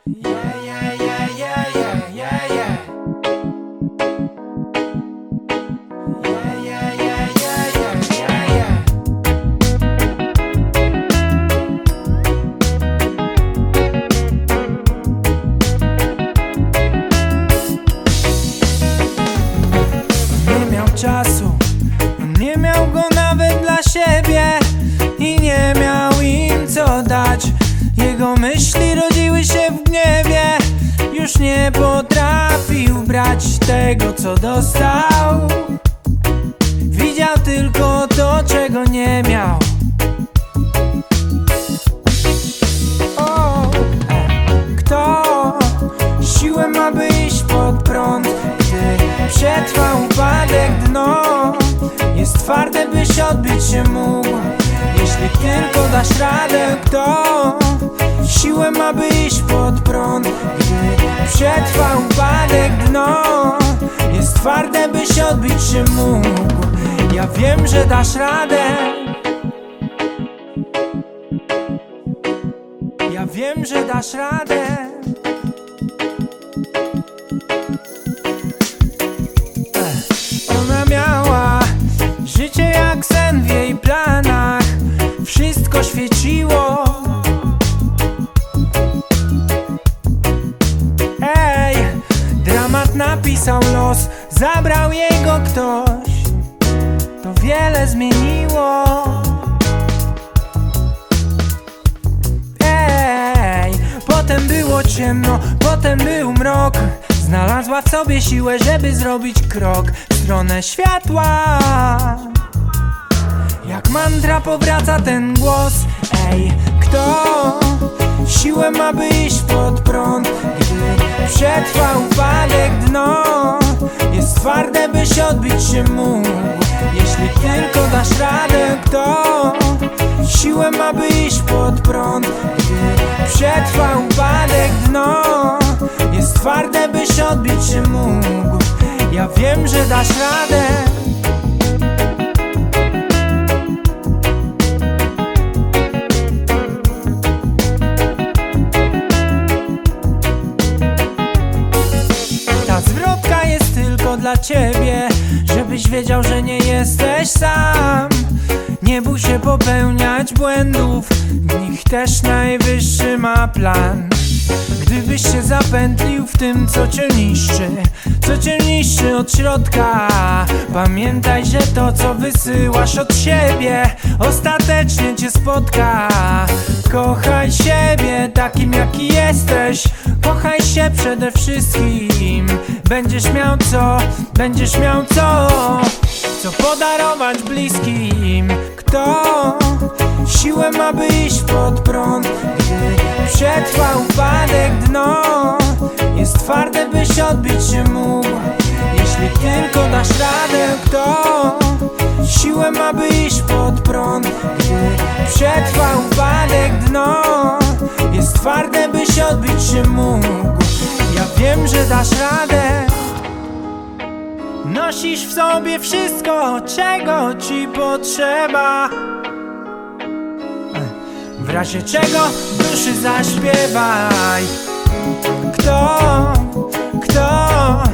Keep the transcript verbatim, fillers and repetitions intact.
Yeah, yeah, yeah, yeah, yeah, yeah, yeah. Yeah, yeah, yeah, yeah, yeah, yeah, yeah. Nie miał czasu, nie miał go nawet dla siebie i nie miał im co dać. Jego myśli rodziły się w gniewie. Już nie potrafił brać tego, co dostał. Widział tylko to, czego nie miał. O, kto siłę ma, by iść pod prąd, gdy przetrwa upadek dno? Jest twarde, byś odbić się mógł, jeśli tylko dasz radę. Kto siłę ma, by iść pod prąd, gdy przetrwa upadek dno? Jest twarde, byś odbić się mógł. Ja wiem, że dasz radę. Ja wiem, że dasz radę. Ona miała życie jak sen w jej planach. Wszystko świeciło. Ej, dramat napisał los, zabrał jego ktoś. To wiele zmieniło. Ej, potem było ciemno, potem był mrok. Znalazła w sobie siłę, żeby zrobić krok w stronę światła. Jak mantra powraca ten głos. Ej, kto siłę ma, by iść pod prąd, gdy przetrwa upadek dno? Jest twarde, byś odbić się mógł, jeśli tylko dasz radę. Kto siłę ma, by iść pod prąd, gdy przetrwa upadek dno? Jest twarde, byś odbić się mógł. Ja wiem, że dasz radę. Ta zwrotka jest tylko dla ciebie, żebyś wiedział, że nie jesteś sam. Nie bój się popełniać błędów, w nich też najwyższy ma plan. Gdybyś się zapętlił w tym, co cię niszczy, co cię niszczy od środka, pamiętaj, że to, co wysyłasz od siebie, ostatecznie cię spotka. Kochaj siebie takim, jaki jesteś. Kochaj się przede wszystkim. Będziesz miał co, będziesz miał co, co podarować bliskim. Kto siłę ma, by iść pod prąd, gdy przetrwa upadek dno? Jest twarde, byś odbić się mógł, jeśli tylko dasz radę. Kto siłę ma, by iść pod prąd, gdy przetrwa upadek dno? Jest twarde, byś odbić się mógł. Ja wiem, że dasz radę. Nosisz w sobie wszystko, czego ci potrzeba. W razie czego w duszy zaśpiewaj. Kto, kto